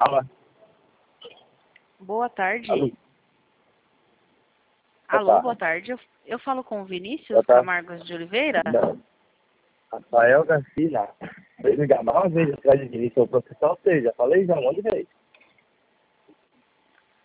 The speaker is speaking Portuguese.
Alô? Boa tarde. Alô? Alô, boa tarde. Eu falo com o Vinícius Boa tarde. Camargos de Oliveira? Não. Rafael Garcia. Vou ligar mais uma vez atrás de mim, sou professor, ou seja, falei já um monte de vez.